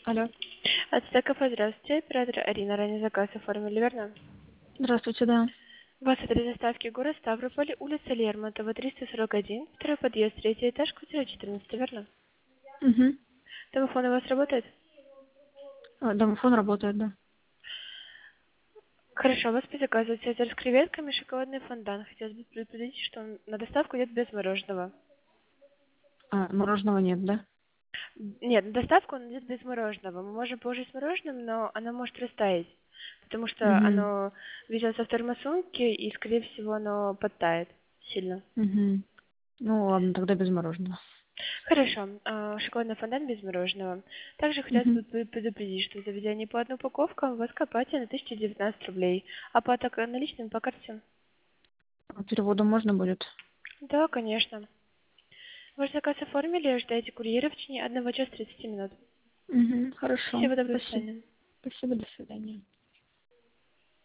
Алло. От Стекова, здравствуйте. Оператор Арина. Ранее заказ оформили, верно? Здравствуйте, да. Вас адрес доставки город Ставрополь, улица Лермонтова, 341, второй подъезд, третий этаж, квартира 14, верно? Угу. Домофон у вас работает? Домофон работает, да. Хорошо, у вас по заказу цезарь с креветками, шоколадный фондан. Хотелось бы предупредить, что на доставку идет без мороженого. Мороженого нет, да? Нет, на доставку он идет без мороженого. Мы можем положить с мороженым, но оно может растаять, потому что Угу. оно везется в термосумке и, скорее всего, оно подтает сильно. Угу. Ну ладно, тогда без мороженого. Хорошо. Шоколадный фонтан без мороженого. Также хотелось Угу. бы предупредить, что в заведении по одной упаковке у вас копайте на 1019 рублей. Оплата наличными по карте? Переводом можно будет? Да, конечно. Ваш заказ оформили, ожидайте курьера в течение 1 часа 30 минут. Угу. Хорошо. Всего доброго, до Спасибо. свидания. Спасибо, до свидания.